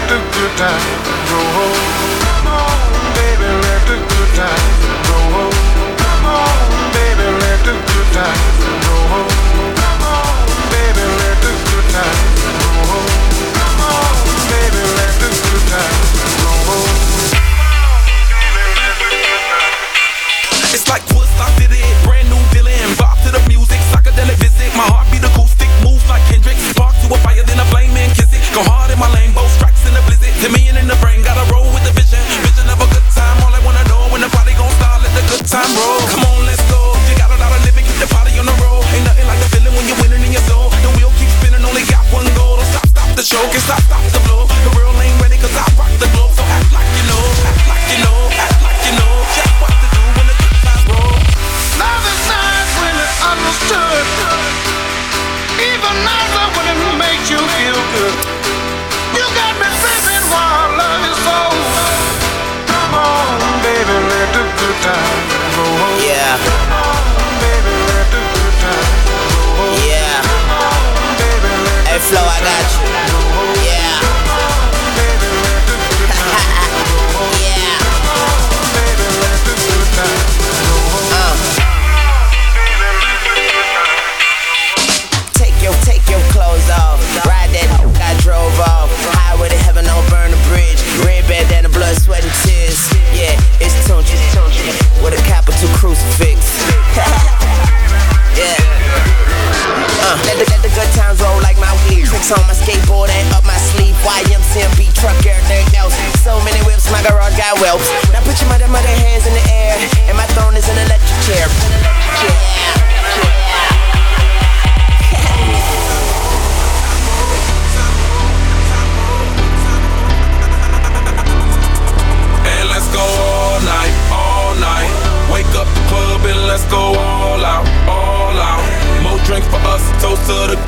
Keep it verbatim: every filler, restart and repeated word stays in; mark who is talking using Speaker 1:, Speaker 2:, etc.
Speaker 1: the good time roll. Come on, baby, let the good time roll. Come on, baby, let the good time roll. Come on, baby, let the good time roll. Come on, baby, let the good time roll.
Speaker 2: It's like Woodstock did it, brand new villain. Bob to the music, psychedelic visit. My heartbeat acoustic, moves like Hendrix. Spark to a fire, then a flame and kiss it. Go hard in my lane, both strikes in the blizzard. ten million in the brain, gotta roll with the vision. Vision of a good time, all I wanna know when the party gon' start, let the good time roll. Come on, let's go. You got a lot of living, keep the party on the road. Ain't nothing like the feeling when you're winning in your soul. The wheel keeps spinning, only got one goal. Don't stop, stop the show, can't stop, stop the blow. The world ain't ready, cause I rock the globe. So act like you know, act like you know, act like you know. Just what to do when the good times roll.
Speaker 1: Love is nice when it's understood. Even nicer when it makes you feel good. You got me tripping while love is so. Come on, baby, let the good time roll.
Speaker 3: Yeah.
Speaker 1: Come on, baby, let the good time roll.
Speaker 3: Yeah.
Speaker 1: Come on, baby, let the
Speaker 3: Hey, Flo, I got you. Yeah.
Speaker 1: Come on, baby, let the good time roll.
Speaker 3: Yeah.
Speaker 1: Come on, baby, let the good time roll.
Speaker 3: Uh. Take your, take your clothes off. Ride that I drove off. Highway to heaven, don't burn the bridge. Red bandana, blood, sweat, and tears. Yeah, it's Tunchi, Tunchi with a capital crucifix. Yeah. Uh, let the, let the good times roll like my weed. Tricks on my skateboard and up my sleeve. Y M C M B truck, everything else. So many whips, my garage got whelps. Now put your mother, mother hands in the air. And my throne is an electric chair. Yeah.
Speaker 2: And let's go all night, all night. Wake up the club and let's go all out, all out. More drinks for us, toast to the